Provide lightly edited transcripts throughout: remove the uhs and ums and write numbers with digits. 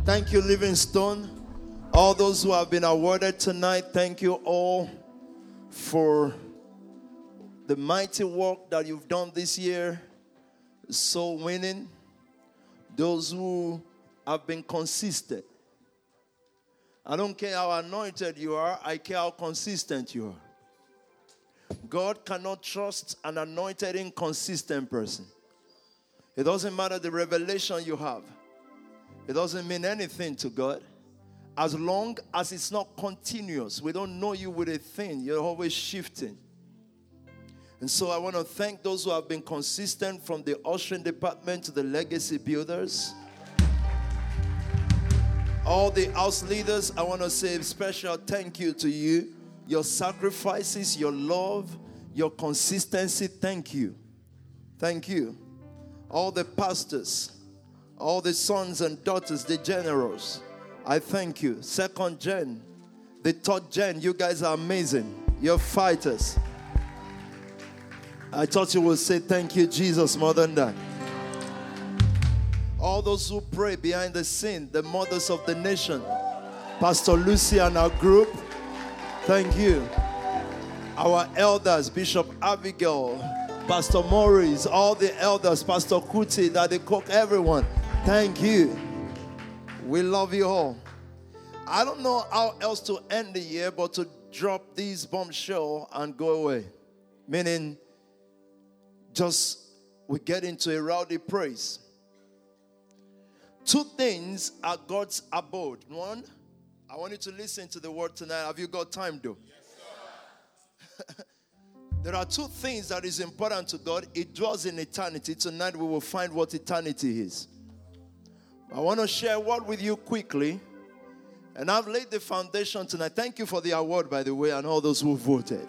Thank you, Livingstone. All those who have been awarded tonight, thank you all for the mighty work that you've done this year. Soul winning. Those who have been consistent. I don't care how anointed you are, I care how consistent you are. God cannot trust an anointed, inconsistent person. It doesn't matter the revelation you have. It doesn't mean anything to God. As long as it's not continuous, we don't know you with a thing. You're always shifting. And so I want to thank those who have been consistent, from the ushering department to the legacy builders. All the house leaders, I want to say a special thank you to you. Your sacrifices, your love, your consistency, thank you. Thank you. All the pastors, all the sons and daughters, the generals, I thank you. Second gen, the third gen, you guys are amazing. You're fighters. I thought you would say thank you, Jesus, more than that. All those who pray behind the scene, the mothers of the nation, Pastor Lucy and our group, thank you. Our elders, Bishop Abigail, Pastor Maurice, all the elders, Pastor Kuti, Daddy Cook, everyone, thank you. We love you all. I don't know how else to end the year but to drop these bombshell and go away. Meaning, just we get into a rowdy praise. Two things are God's abode. One, I want you to listen to the word tonight. Have you got time, though? Yes, sir. There are two things that is important to God. It dwells in eternity. Tonight we will find what eternity is. I want to share a word with you quickly. And I've laid the foundation tonight. Thank you for the award, by the way, and all those who voted.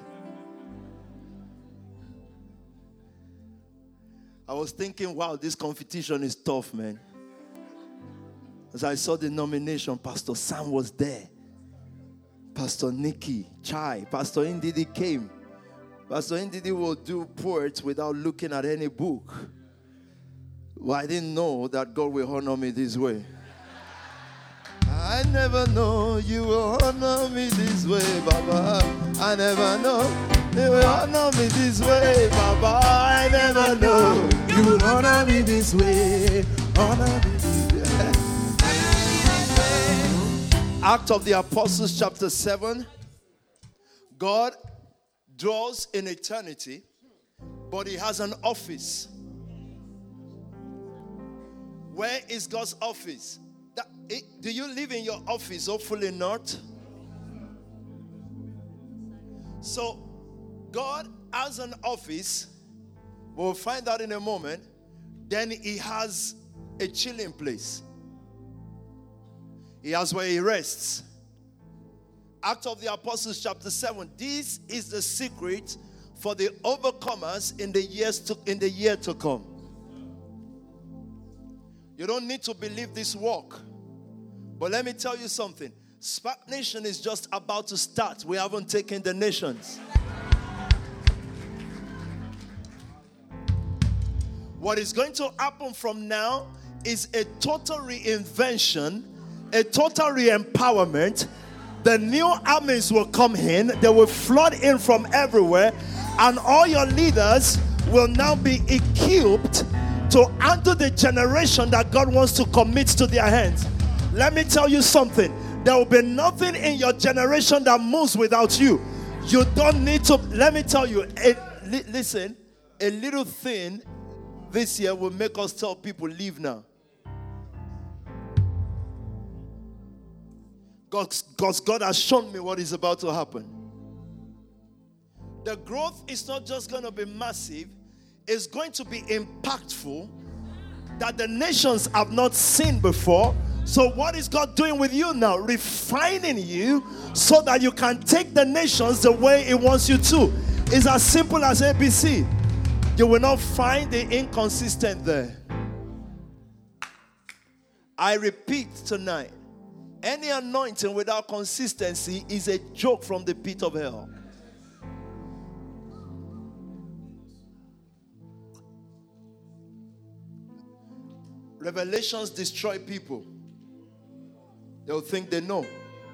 I was thinking, wow, this competition is tough, man. As I saw the nomination, Pastor Sam was there. Pastor Nikki, Chai, Pastor Indidi came. Pastor Indidi will do poets without looking at any book. Well, I didn't know that God will honor me this way. I never know you will honor me this way, Baba. I never know you will honor me this way, Baba. I never know you will honor me this way. Honor me this way. Acts of the Apostles chapter 7. God dwells in eternity, but he has an office. Where is God's office? Do you live in your office? Hopefully not. So, God has an office. We'll find out in a moment. Then he has a chilling place. He has where he rests. Acts of the Apostles chapter 7. This is the secret for the overcomers in the year to come. You don't need to believe this walk. But let me tell you something. Spark Nation is just about to start. We haven't taken the nations. What is going to happen from now is a total reinvention, a total re-empowerment. The new armies will come in. They will flood in from everywhere. And all your leaders will now be equipped to handle the generation that God wants to commit to their hands. Let me tell you something. There will be nothing in your generation that moves without you. You don't need to. Let me tell you. Listen, a little thing this year will make us tell people, leave now. Because God has shown me what is about to happen. The growth is not just going to be massive. It's going to be impactful that the nations have not seen before. So what is God doing with you now? Refining you so that you can take the nations the way he wants you to. It's as simple as ABC. You will not find the inconsistent there. I repeat tonight, any anointing without consistency is a joke from the pit of hell. Revelations destroy people. They'll think they know.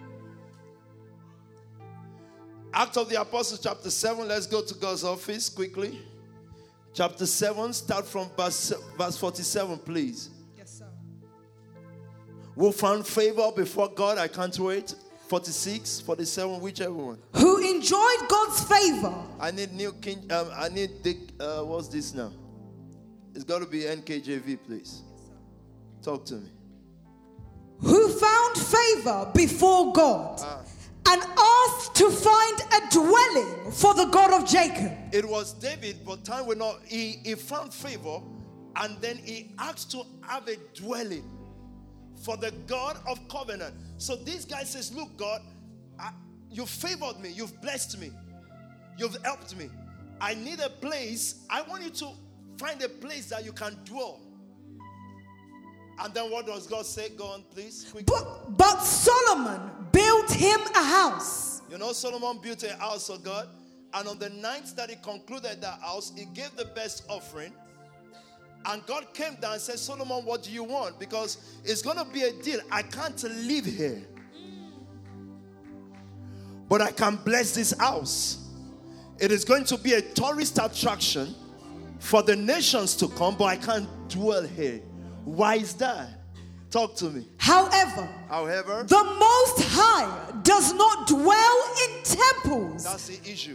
Acts of the Apostles, chapter 7. Let's go to God's office quickly. Chapter 7, start from verse 47, please. Yes, sir. Who found favor before God? I can't wait. 46, 47, whichever one. Who enjoyed God's favor. I need New King. I need the. What's this now? It's got to be NKJV, please. Talk to me. Who found favor before God and asked to find a dwelling for the God of Jacob. It was David, but time will not. He found favor, and then he asked to have a dwelling for the God of covenant. So this guy says, look, God, you favored me, you've blessed me, you've helped me. I need a place. I want you to find a place that you can dwell. And then what does God say? Go on, please. Quickly. But Solomon built him a house. You know, Solomon built a house for God. And on the night that he concluded that house, he gave the best offering. And God came down and said, Solomon, what do you want? Because it's going to be a deal. I can't live here, but I can bless this house. It is going to be a tourist attraction for the nations to come, but I can't dwell here. Why is that? Talk to me. However, the Most High does not dwell in temples. That's the issue.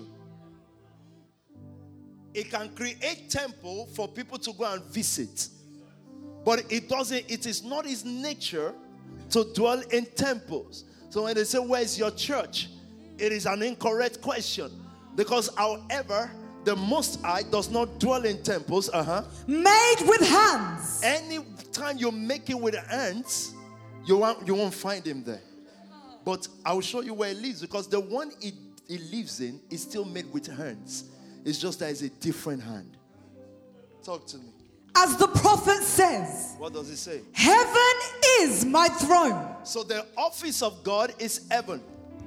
It can create temple for people to go and visit, but it doesn't. It is not his nature to dwell in temples. So when they say, where is your church? It is an incorrect question, because however, the Most High does not dwell in temples. Made with hands. Any time you make it with hands, you won't find him there. But I will show you where he lives, because the one he lives in is still made with hands. It's just that it's a different hand. Talk to me. As the prophet says. What does he say? Heaven is my throne. So the office of God is heaven.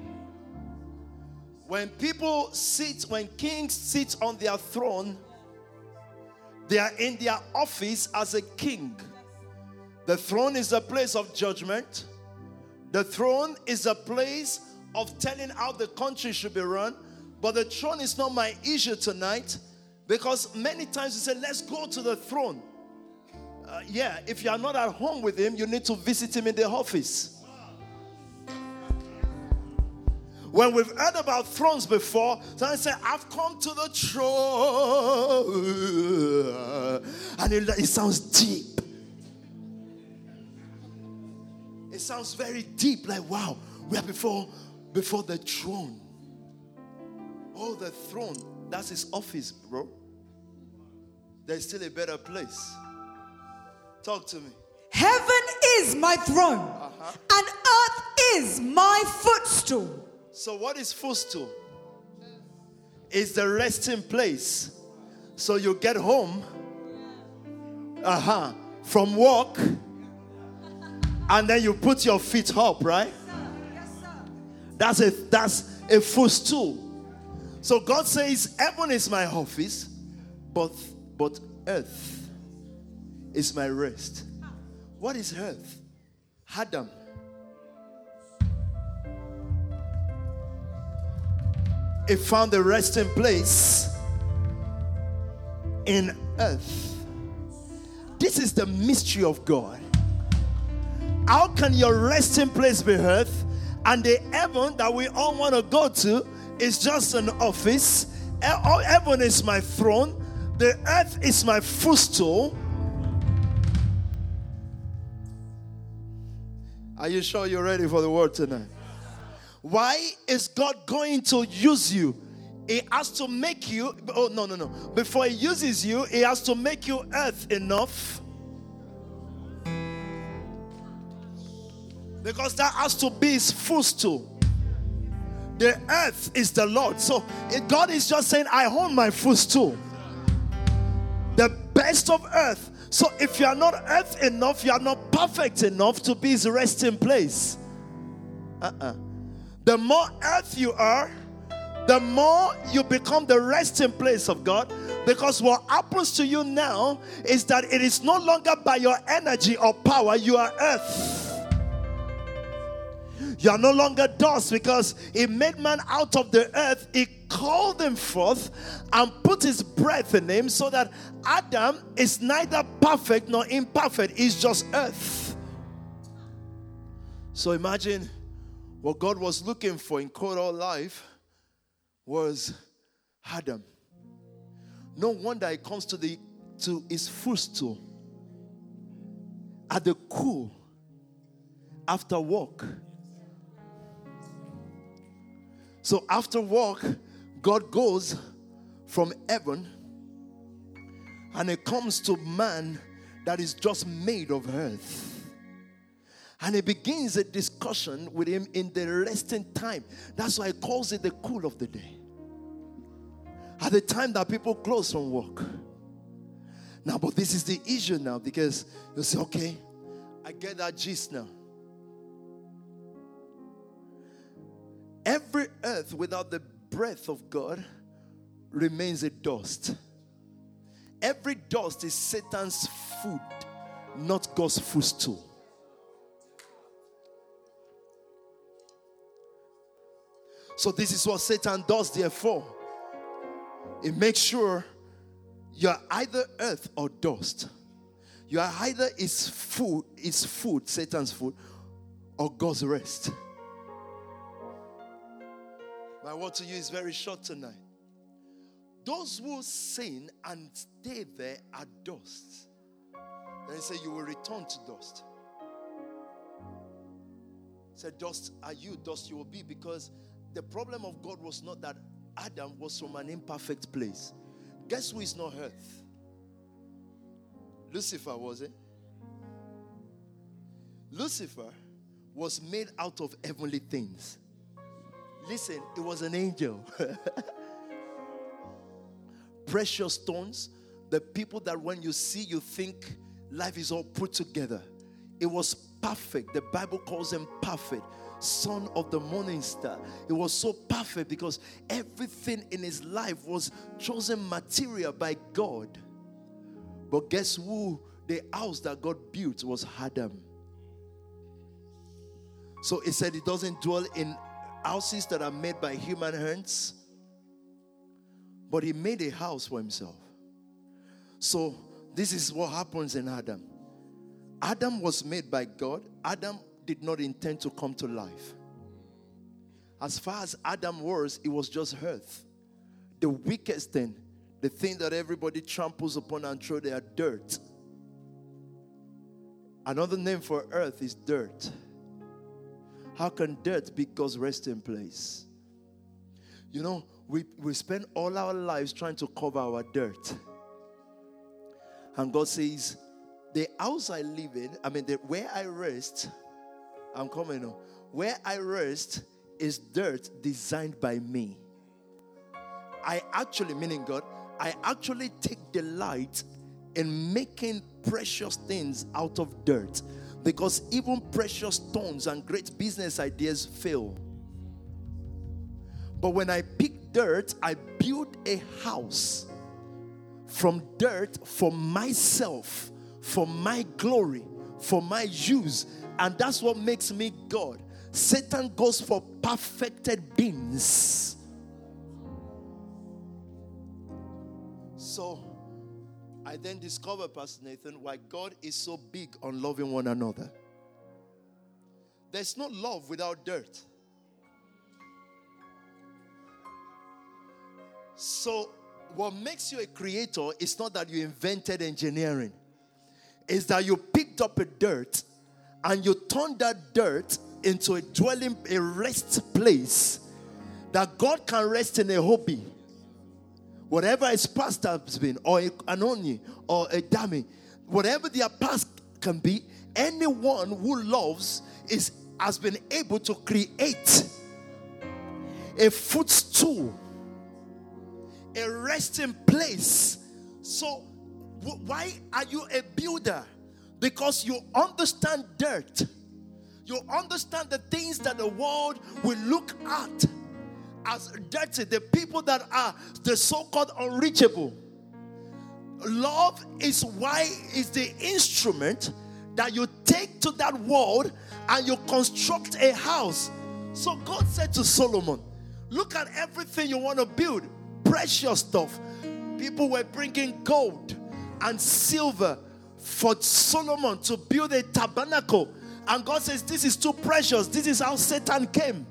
When people sit, when kings sit on their throne, they are in their office as a king. The throne is a place of judgment. The throne is a place of telling how the country should be run. But the throne is not my issue tonight, because many times we say, let's go to the throne. If you are not at home with him, you need to visit him in the office. When we've heard about thrones before, someone say, I've come to the throne. And it sounds deep. It sounds very deep, like, wow, we are before the throne. Oh, the throne, that's his office, bro. There's still a better place. Talk to me. Heaven is my throne, and earth is my footstool. So what is footstool? It's the resting place. So you get home from work, and then you put your feet up, right? That's a footstool. So God says, heaven is my office, but earth is my rest. What is earth? Adam. He found a resting place in earth. This is the mystery of God. How can your resting place be earth, and the heaven that we all want to go to is just an office? Heaven is my throne. The earth is my footstool. Are you sure you're ready for the word tonight? Why is God going to use you? He has to make you, no. Before he uses you, he has to make you earth enough. Because that has to be his footstool. The earth is the Lord. So God is just saying, I own my footstool. The best of earth. So if you are not earth enough, you are not perfect enough to be his resting place. The more earth you are, the more you become the resting place of God. Because what happens to you now is that it is no longer by your energy or power. You are earth. You are no longer dust, because he made man out of the earth. He called him forth and put his breath in him, so that Adam is neither perfect nor imperfect. He's just earth. So imagine what God was looking for in coral life was Adam. No wonder he comes to his footstool at the cool after work. So after work, God goes from heaven and it comes to man that is just made of earth. And he begins a discussion with him in the resting time. That's why he calls it the cool of the day. At the time that people close from work. Now, but this is the issue now, because you say, okay, I get that gist now. Every earth without the breath of God remains a dust. Every dust is Satan's food, not God's footstool. So this is what Satan does, therefore. It makes sure you're either earth or dust. You are either his food, Satan's food, or God's rest. My word to you is very short tonight. Those who sin and stay there are dust. Then he said, you will return to dust. He said, dust are you, dust you will be. Because the problem of God was not that Adam was from an imperfect place. Guess who is not earth? Lucifer, was it? Lucifer was made out of heavenly things. Listen, it was an angel. Precious stones, the people that when you see, you think life is all put together. It was perfect. The Bible calls him perfect. Son of the morning star. It was so perfect because everything in his life was chosen material by God. But guess who? The house that God built was Adam. So it said he doesn't dwell in houses that are made by human hands, but he made a house for himself. So this is what happens in Adam. Adam was made by God. Adam did not intend to come to life. As far as Adam was, it was just earth. The weakest thing, the thing that everybody tramples upon and throw their dirt. Another name for earth is dirt. How can dirt be God's resting place? You know, we spend all our lives trying to cover our dirt. And God says, the house I live in, where I rest, I'm coming on. Where I rest is dirt designed by me. Meaning God, I actually take delight in making precious things out of dirt. Because even precious stones and great business ideas fail. But when I pick dirt, I build a house from dirt for myself, for my glory, for my use. And that's what makes me God. Satan goes for perfected beings. So I then discovered, Pastor Nathan, why God is so big on loving one another. There's no love without dirt. So what makes you a creator is not that you invented engineering. It's that you picked up a dirt and you turned that dirt into a dwelling, a rest place that God can rest in a hobby. Whatever his past has been, or an oni, or a dummy, whatever their past can be, anyone who loves has been able to create a footstool, a resting place. So why are you a builder? Because you understand dirt. You understand the things that the world will look at as dirty, the people that are the so-called unreachable. Love is the instrument that you take to that world and you construct a house. So God said to Solomon, look at everything you want to build, precious stuff. People were bringing gold and silver for Solomon to build a tabernacle. And God says, this is too precious. This is how Satan came.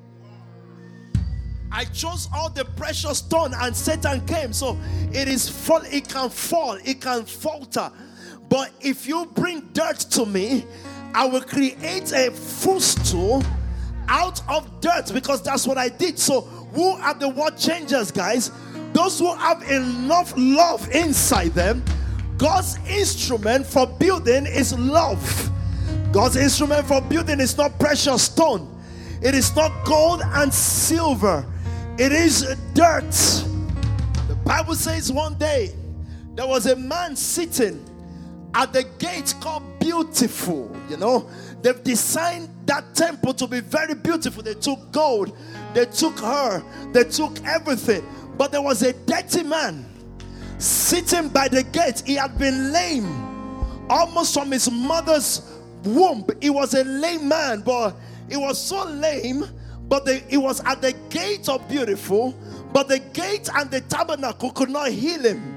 I chose all the precious stone and Satan came. So it can fall, it can falter. But if you bring dirt to me, I will create a footstool out of dirt, because that's what I did. So who are the word changers, guys? Those who have enough love inside them. God's instrument for building is love. God's instrument for building is not precious stone. It is not gold and silver. It is dirt. The Bible says one day there was a man sitting at the gate called Beautiful. You know, they've designed that temple to be very beautiful. They took gold, they took her, they took everything. But there was a dirty man sitting by the gate. He had been lame almost from his mother's womb. He was a lame man, but he was so lame. But he was at the gate of Beautiful, but the gate and the tabernacle could not heal him.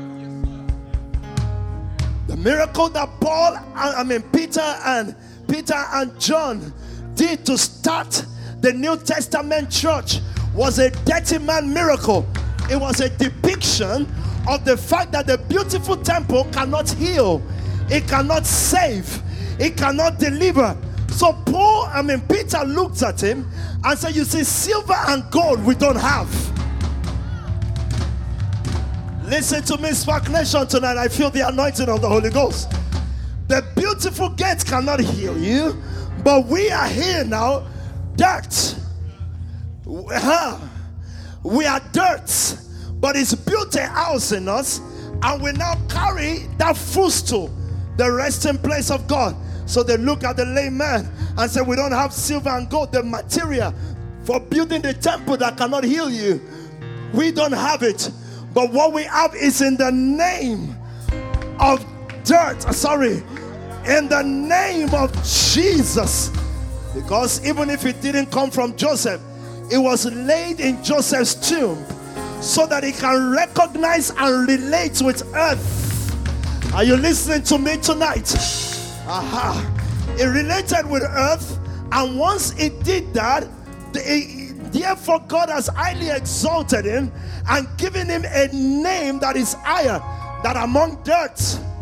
The miracle that Peter and John did to start the New Testament church was a dirty man miracle. It was a depiction of the fact that the beautiful temple cannot heal, it cannot save, it cannot deliver. So Peter looked at him and said, you see, silver and gold we don't have. Listen to me, Spark Nation, tonight. I feel the anointing of the Holy Ghost. The beautiful gate cannot heal you, but we are here now, dirt. We are dirt, but it's built a house in us, and we now carry that footstool, the resting place of God. So they look at the lame man and say, we don't have silver and gold, the material for building the temple that cannot heal you. We don't have it. But what we have is in the name of in the name of Jesus. Because even if it didn't come from Joseph, it was laid in Joseph's tomb so that he can recognize and relate with earth. Are you listening to me tonight? It related with earth, and once it did that, therefore God has highly exalted him and given him a name that is higher than among dirt.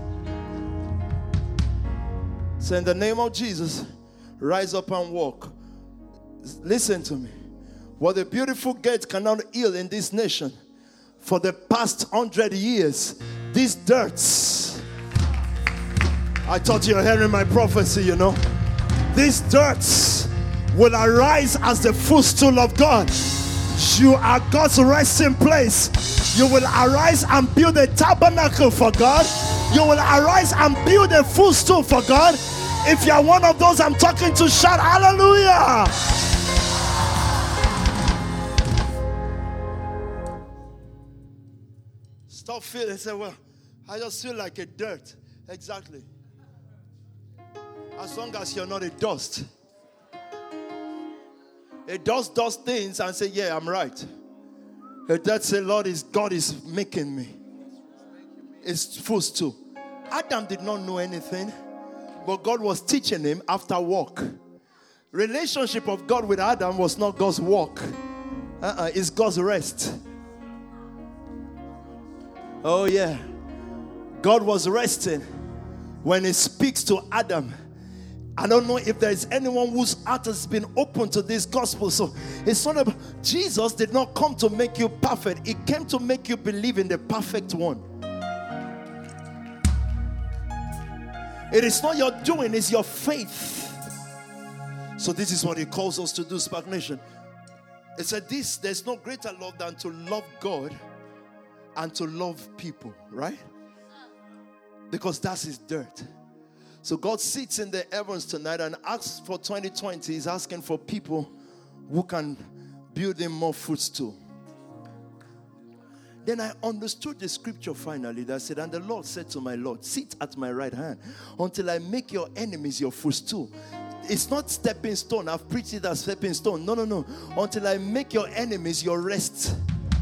So in the name of Jesus, rise up and walk. Listen to me. What the beautiful gate cannot heal in this nation for the past 100 years, these dirts. I thought you were hearing my prophecy, you know. These dirts will arise as the footstool of God. You are God's resting place. You will arise and build a tabernacle for God. You will arise and build a footstool for God. If you are one of those I'm talking to, shout hallelujah. Stop feeling, say, well, I just feel like a dirt. Exactly. As long as you're not a dust. A dust does things and say, yeah, I'm right. A dirt say, Lord, God is making me. It's footstool. Adam did not know anything, but God was teaching him after walk. Relationship of God with Adam was not God's walk. It's God's rest. Oh yeah. God was resting when he speaks to Adam. I don't know if there is anyone whose heart has been open to this gospel. So it's not about, Jesus did not come to make you perfect. He came to make you believe in the perfect one. It is not your doing, it's your faith. So this is what he calls us to do, Spark Nation. It said this, there's no greater love than to love God and to love people, right? Because that's his dirt. So God sits in the heavens tonight and asks for 2020. He's asking for people who can build him more footstool. Then I understood the scripture finally that said, and the Lord said to my Lord, sit at my right hand until I make your enemies your footstool. It's not stepping stone. I've preached it as stepping stone. No. Until I make your enemies your rest.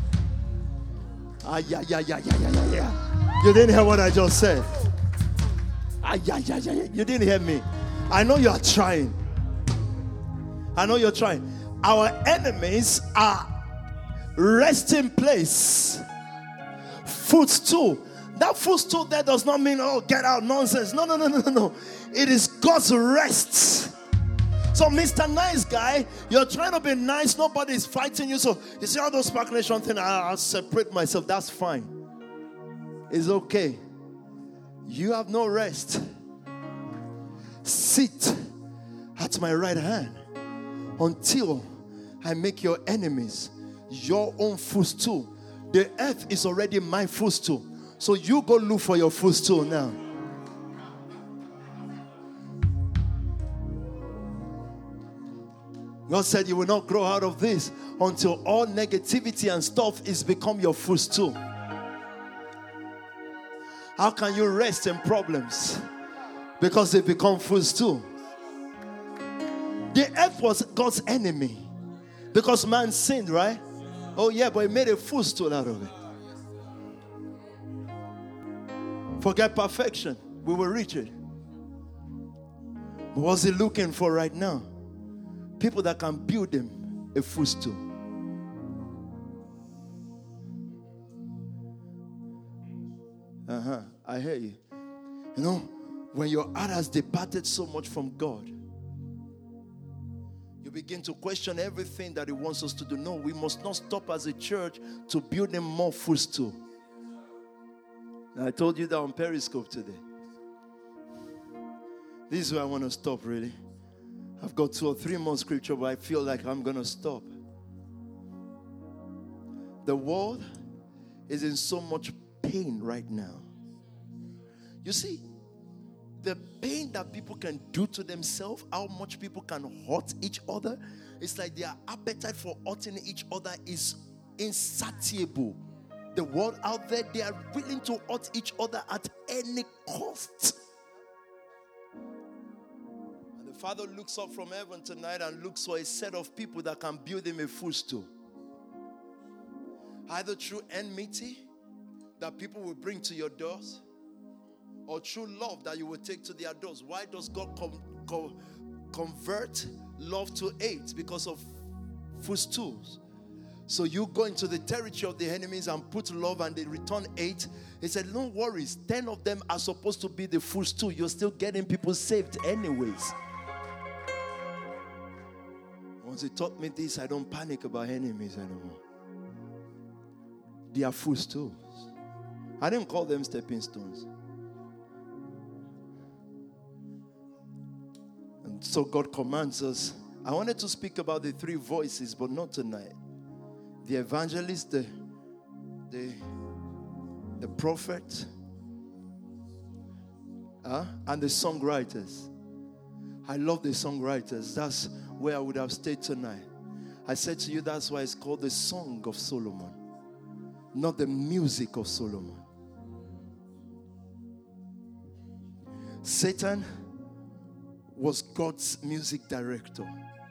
Yeah. You didn't hear what I just said. Yeah. You didn't hear me. I know you are trying. I know you're trying. Our enemies are resting place. Footstool. That footstool there does not mean, oh, get out, nonsense. No. It is God's rest. So, Mr. Nice Guy, you're trying to be nice. Nobody's fighting you. So, you see all those Spark Nation things, I'll separate myself. That's fine. It's okay. You have no rest. Sit at my right hand until I make your enemies your own footstool. The earth is already my footstool. So you go look for your footstool now. God said you will not grow out of this until all negativity and stuff is become your footstool. How can you rest in problems? Because they become footstool. The earth was God's enemy because man sinned, right? Oh yeah, but he made a footstool out of it. Forget perfection. We will reach it. But what's he looking for right now? People that can build him a footstool. I hear you. You know, when your heart has departed so much from God, you begin to question everything that he wants us to do. No, we must not stop as a church to build him more footstool. I told you that on Periscope today. This is where I want to stop, really. I've got 2 or 3 more scripture, but I feel like I'm going to stop. The world is in so much pain right now. You see, the pain that people can do to themselves, how much people can hurt each other, it's like their appetite for hurting each other is insatiable. The world out there, they are willing to hurt each other at any cost. And the Father looks up from heaven tonight and looks for a set of people that can build him a footstool. Either through enmity that people will bring to your doors, or through love that you will take to their doors. Why does God convert love to hate? Because of footstools. So you go into the territory of the enemies and put love and they return hate. He said, no worries. 10 of them are supposed to be the footstool. You're still getting people saved anyways. Once he taught me this, I don't panic about enemies anymore. They are footstools. I didn't call them stepping stones. And so God commands us. I wanted to speak about the 3 voices, but not tonight. The evangelist, the prophet, and the songwriters. I love the songwriters. That's where I would have stayed tonight. I said to you, that's why it's called the Song of Solomon, not the music of Solomon. Satan was God's music director.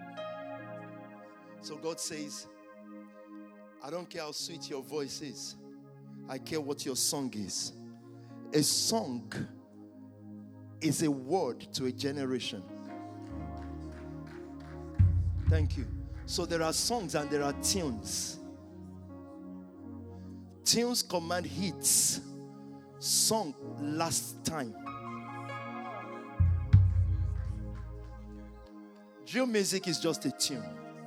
So God says, I don't care how sweet your voice is. I care what your song is. A song is a word to a generation. Thank you. So there are songs and there are tunes. Tunes command hits. Song lasts time. Drill music is just a tune.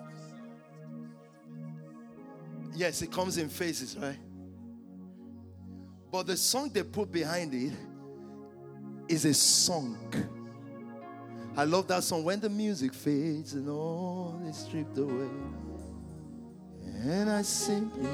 Yes, it comes in phases, right? But the song they put behind it is a song. I love that song. When the music fades and all is stripped away, and I simply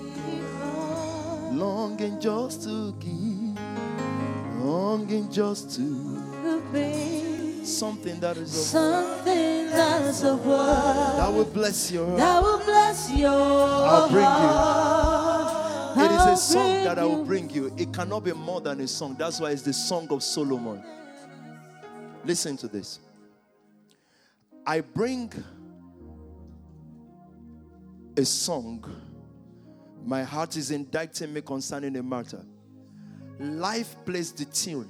longing just to give, longing just to be something that is of something that is of word that will bless your heart. That will bless your I'll bring heart. you. It is a song that I will bring you. It cannot be more than a song. That's why it's the Song of Solomon. Listen to this. I bring a song. My heart is indicting me concerning a matter. Life plays the tune.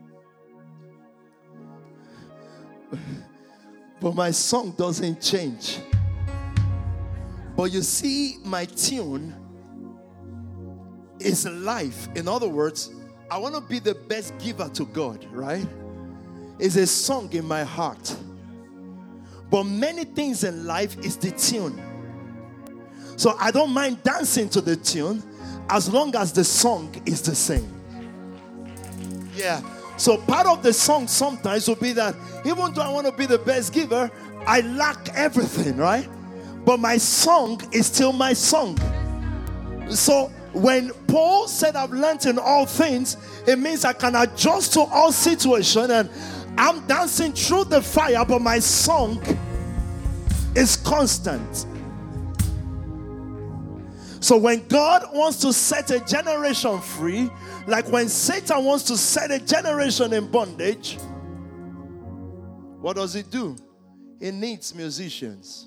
But my song doesn't change. But you see, my tune is life. In other words, I want to be the best giver to God, right? It's a song in my heart. But many things in life is the tune. So I don't mind dancing to the tune as long as the song is the same. Yeah. So part of the song sometimes will be that even though I want to be the best giver, I lack everything, right? But my song is still my song. So when Paul said I've learned in all things, it means I can adjust to all situations, and I'm dancing through the fire, but my song is constant. So when God wants to set a generation free, like when Satan wants to set a generation in bondage, what does it do? It needs musicians.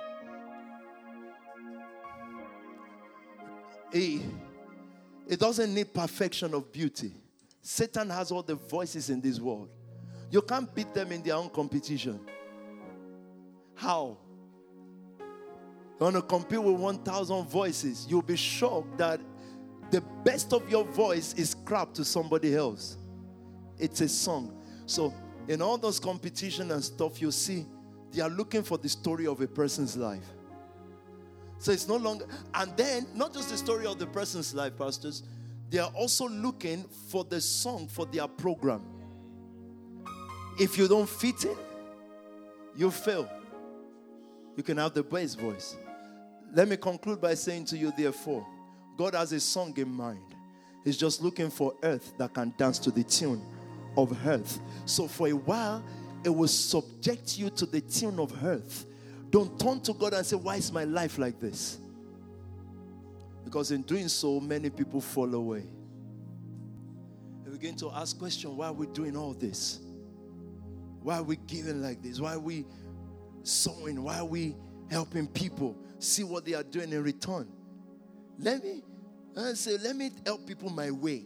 It doesn't need perfection of beauty. Satan has all the voices in this world. You can't beat them in their own competition. How? You want to compete with 1,000 voices, you'll be shocked that the best of your voice is crap to somebody else. It's a song. So in all those competition and stuff, you see, they are looking for the story of a person's life. So it's no longer, and then not just the story of the person's life, pastors, they are also looking for the song for their program. If you don't fit in, you fail. You can have the best voice. Let me conclude by saying to you, therefore, God has a song in mind. He's just looking for earth that can dance to the tune of earth. So for a while, it will subject you to the tune of earth. Don't turn to God and say, why is my life like this? Because in doing so, many people fall away. You begin to ask questions, why are we doing all this? Why are we giving like this? Why are we sowing? Why are we helping people see what they are doing in return? Let me help people my way.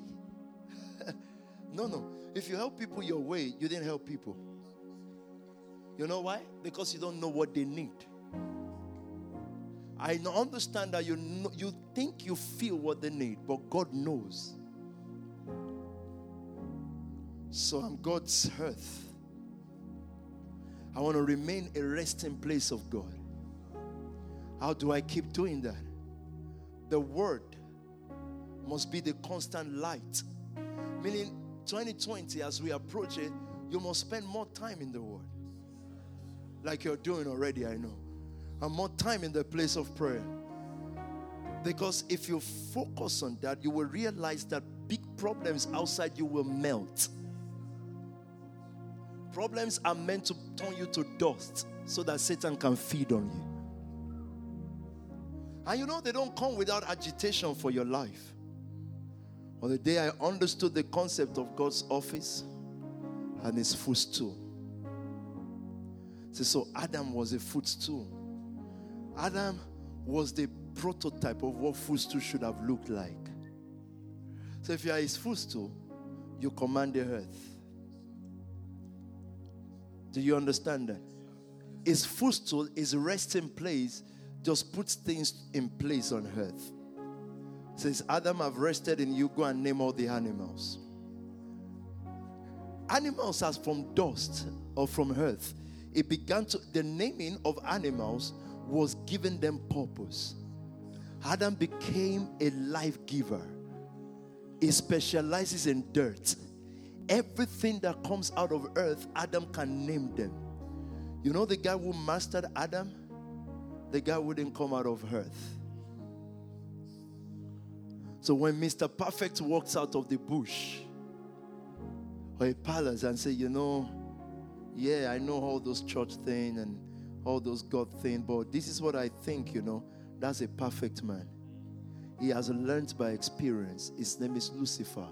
No. If you help people your way, you didn't help people. You know why? Because you don't know what they need. I understand that you think you feel what they need, but God knows. So I'm God's earth. I want to remain a resting place of God. How do I keep doing that? The word must be the constant light. Meaning 2020, as we approach it, you must spend more time in the word. Like you're doing already, I know. And more time in the place of prayer. Because if you focus on that, you will realize that big problems outside you will melt. Problems are meant to turn you to dust so that Satan can feed on you. And you know they don't come without agitation for your life. On the day I understood the concept of God's office and his footstool. So Adam was a footstool. Adam was the prototype of what footstool should have looked like. So if you are his footstool, you command the earth. Do you understand that? His footstool, his resting place, just puts things in place on earth. Says, Adam, I've rested in you, go and name all the animals. Animals are from dust or from earth. It began to, the naming of animals was giving them purpose. Adam became a life giver. He specializes in dirt. Everything that comes out of earth, Adam can name them. You know the guy who mastered Adam? The guy wouldn't come out of earth. So when Mr. Perfect walks out of the bush or a palace and say, you know, yeah, I know all those church things and all those God things, but this is what I think, you know. That's a perfect man. He has learned by experience. His name is Lucifer.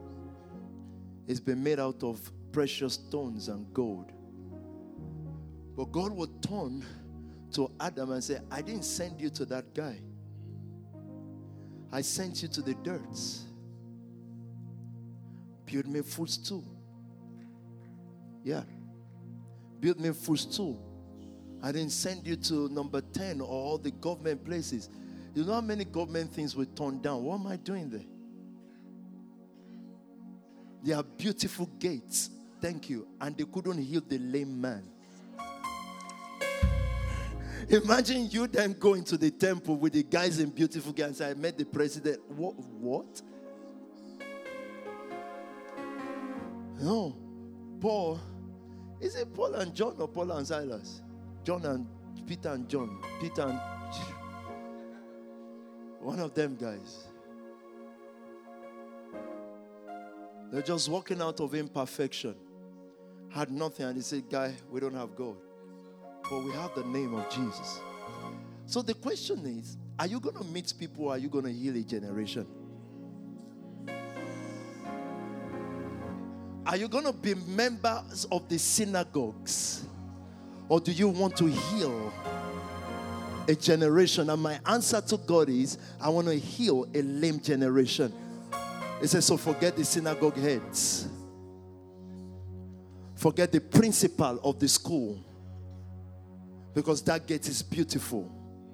It's been made out of precious stones and gold. But God would turn to Adam and say, I didn't send you to that guy. I sent you to the dirt. Build me a footstool. Yeah. Build me a footstool. I didn't send you to number 10 or all the government places. You know how many government things were torn down? What am I doing there? There are beautiful gates. Thank you. And they couldn't heal the lame man. Imagine you then going to the temple with the guys in beautiful gates and say, I met the president. What? No. Paul. Is it Paul and John or Paul and Silas? John and Peter and John. Peter and... One of them guys. They're just walking out of imperfection. Had nothing and they said, guy, we don't have God. But we have the name of Jesus. So the question is, are you going to meet people or are you going to heal a generation? Are you going to be members of the synagogues? Or do you want to heal a generation? And my answer to God is, I want to heal a lame generation. He says, so forget the synagogue heads. Forget the principal of the school. Because that gate is beautiful.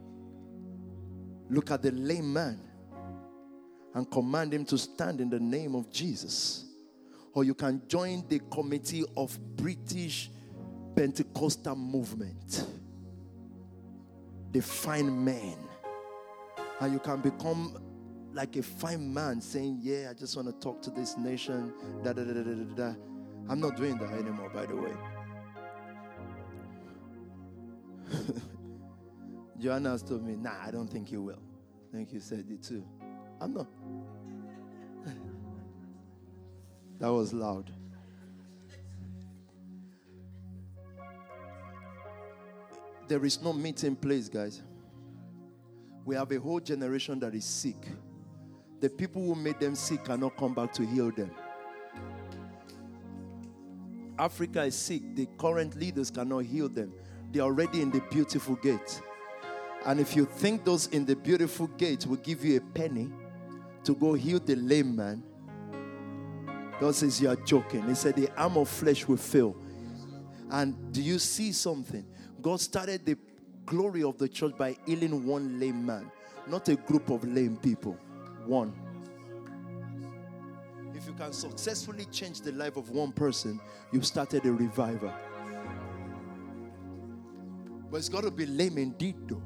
Look at the lame man and command him to stand in the name of Jesus. Or you can join the committee of British Pentecostal movement. The fine men. And you can become like a fine man saying, yeah, I just want to talk to this nation. Da, da, da, da, da, da. I'm not doing that anymore, by the way. Joanna has told me, nah, I don't think you will. I think you said it too. I'm not. That was loud. There is no meeting place, guys. We have a whole generation that is sick. The people who made them sick cannot come back to heal them. Africa is sick. The current leaders cannot heal them. They are already in the beautiful gate. And if you think those in the beautiful gate will give you a penny to go heal the lame man, God says you are joking. He said the arm of flesh will fail. And do you see something? God started the glory of the church by healing one lame man, not a group of lame people. One. If you can successfully change the life of one person, you've started a revival. But it's got to be lame indeed, though.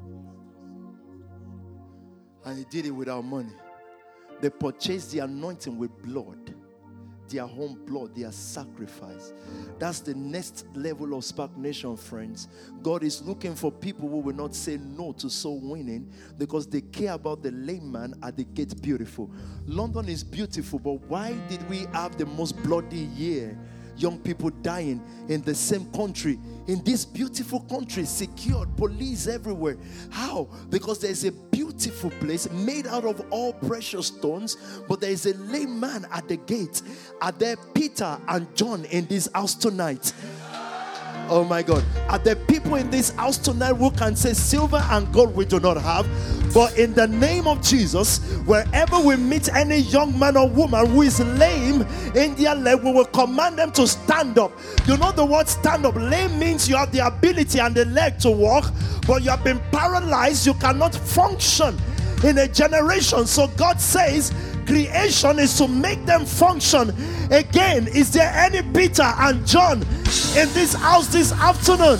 And he did it without money. They purchased the anointing with blood. Their own blood, their sacrifice. That's the next level of Spark Nation, friends. God is looking for people who will not say no to soul winning because they care about the lame man at the gate beautiful. London is beautiful, but why did we have the most bloody year? Young people dying in the same country, in this beautiful country, secured, police everywhere. How? Because there's a beautiful place made out of all precious stones, but there is a lame man at the gate. Are there Peter and John in this house tonight? Oh my God. Are there people in this house tonight who can say silver and gold we do not have? But in the name of Jesus, wherever we meet any young man or woman who is lame in their leg, we will command them to stand up. You know the word stand up? Lame means you have the ability and the leg to walk, but you have been paralyzed. You cannot function in a generation. So God says, creation is to make them function again. Is there any Peter and John in this house this afternoon?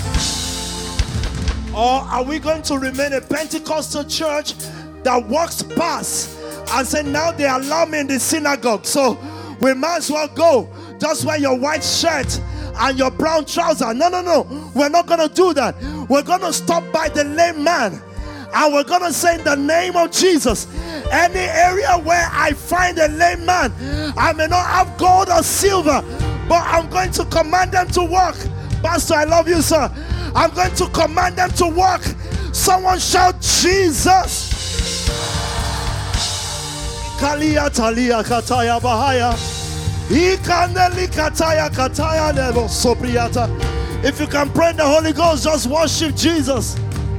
Or are we going to remain a Pentecostal church that walks past and say, now they allow me in the synagogue, so we might as well go. Just wear your white shirt and your brown trousers. No. We're not going to do that. We're going to stop by the lame man. And we're going to say in the name of Jesus, any area where I find a lame man, I may not have gold or silver, but I'm going to command them to walk. Pastor, I love you, sir. I'm going to command them to walk. Someone shout, Jesus. Kalia talia kataya bahaya. Ikaneli kataya kataya levo sopriata. If you can pray in the Holy Ghost, just worship Jesus.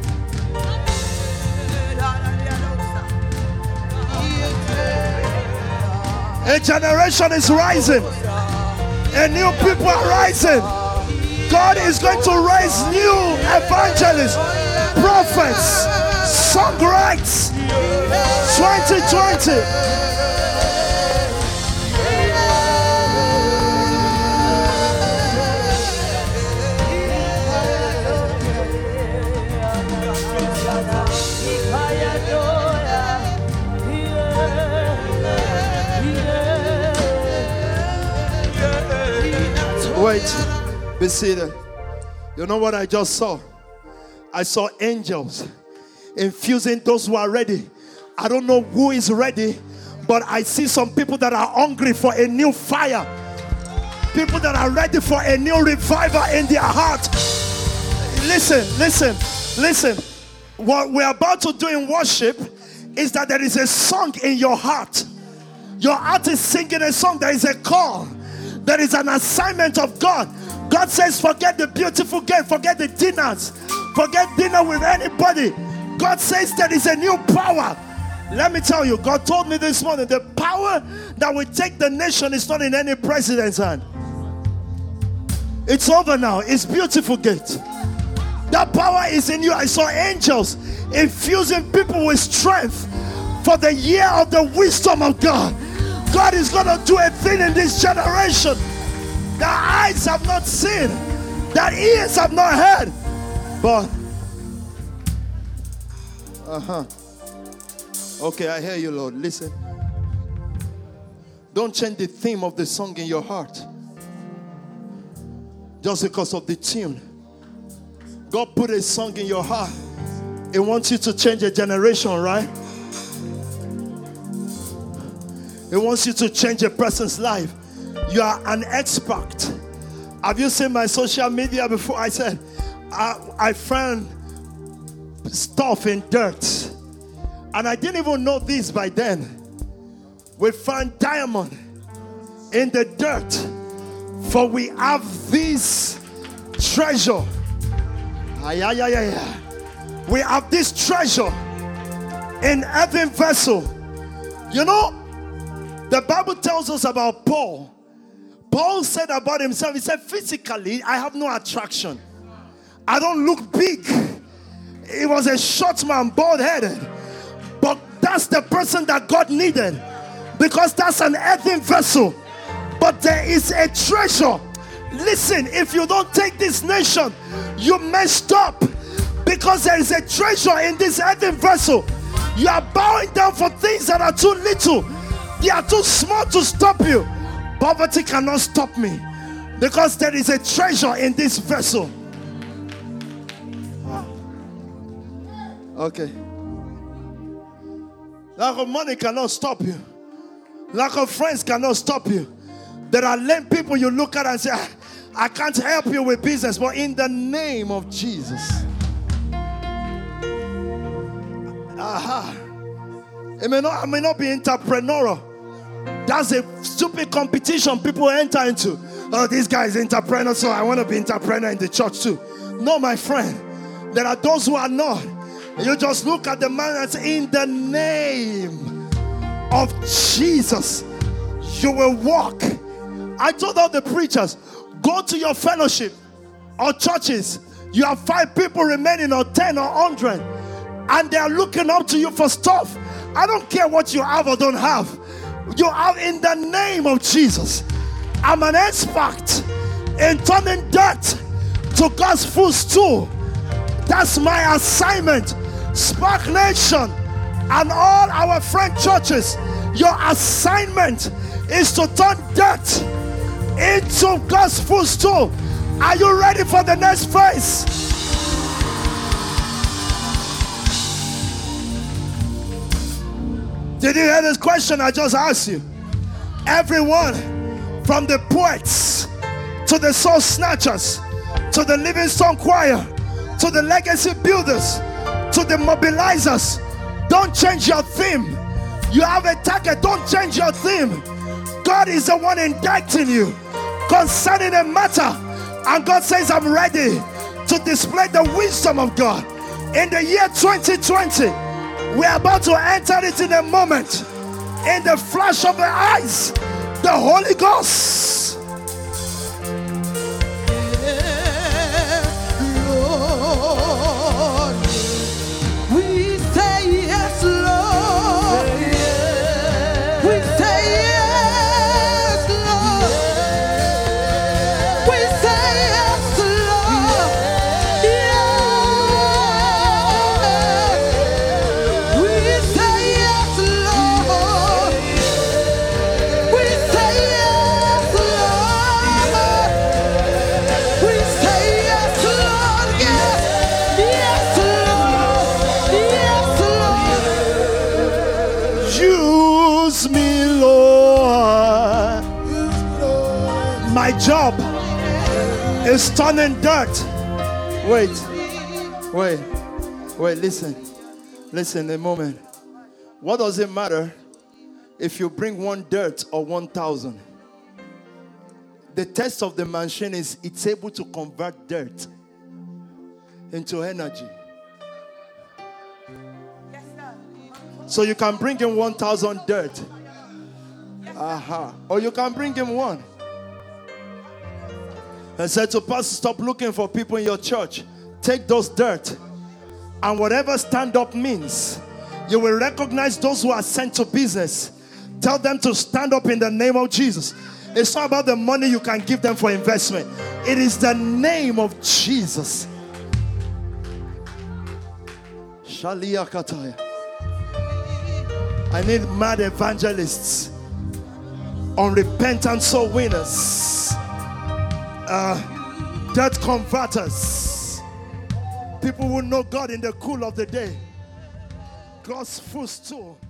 A generation is rising. And new people are rising. God is going to raise new evangelists, prophets, songwriters. 2020. Wait, be seated. You know what I just saw? I saw angels infusing those who are ready. I don't know who is ready, but I see some people that are hungry for a new fire. People that are ready for a new revival in their heart. Listen. What we're about to do in worship is that there is a song in your heart. Your heart is singing a song. There is a call. There is an assignment of God. God says, forget the beautiful game, forget the dinners, forget dinner with anybody. God says there is a new power. Let me tell you, God told me this morning, the power that will take the nation is not in any president's hand. It's over now. It's beautiful gate. That power is in you. I saw angels infusing people with strength for the year of the wisdom of God. God is going to do a thing in this generation that eyes have not seen, that ears have not heard. But, okay, I hear you, Lord. Listen. Don't change the theme of the song in your heart just because of the tune. God put a song in your heart. It wants you to change a generation, right? It wants you to change a person's life. You are an expert. Have you seen my social media before? I said, I found stuff in dirt. And I didn't even know this by then. We found diamond in the dirt. For we have this treasure. We have this treasure in earthen vessel. You know, the Bible tells us about Paul. Paul said about himself, he said, physically, I have no attraction. I don't look big. He was a short man, bald-headed. But that's the person that God needed. Because that's an earthen vessel. But there is a treasure. Listen, if you don't take this nation, you messed up. Because there is a treasure in this earthen vessel. You are bowing down for things that are too little. They are too small to stop you. Poverty cannot stop me because there is a treasure in this vessel. Okay. Lack of money cannot stop you. Lack of friends cannot stop you. There are lame people you look at and say, I can't help you with business, but in the name of Jesus. I may not be entrepreneurial. That's a stupid competition people enter into. Oh, this guy is entrepreneur, so I want to be entrepreneur in the church too. No, my friend. There are those who are not. You just look at the man and say, in the name of Jesus, you will walk. I told all the preachers, go to your fellowship or churches. You have 5 people remaining or 10 or 100. And they are looking up to you for stuff. I don't care what you have or don't have. You have in the name of Jesus. I'm an expert in turning dirt to God's footstool. That's my assignment. Spark Nation and all our friend churches, your assignment is to turn dirt into God's footstool. Are you ready for the next phase? Did you hear this question I just asked you? Everyone, from the poets to the soul snatchers, to the Livingstone Choir, to the legacy builders, to the mobilizers, don't change your theme. You have a target, don't change your theme. God is the one indicting you concerning a matter And God says, I'm ready to display the wisdom of God. In the year 2020, we're about to enter it in a moment. In the flash of the eyes, the Holy Ghost. Lord, we say yes, Lord. We say yes, Lord. We say yes, Lord. Yeah. We say yes, Lord. We say yes, Lord. We say yes, Lord. Yes, yes, Lord. Yes, Lord. Use me, Lord. My job is turning dirt. Wait, listen a moment. What does it matter if you bring one dirt or 1,000? The test of the machine is it's able to convert dirt into energy. So you can bring in 1,000 dirt. Or you can bring him one. And said to Pastor, stop looking for people in your church. Take those dirt. And whatever stand up means, you will recognize those who are sent to business. Tell them to stand up in the name of Jesus. It's not about the money you can give them for investment. It is the name of Jesus. Shalia Kataya. I need mad evangelists, unrepentant soul winners, dirt converters, people who know God in the cool of the day, God's footstool.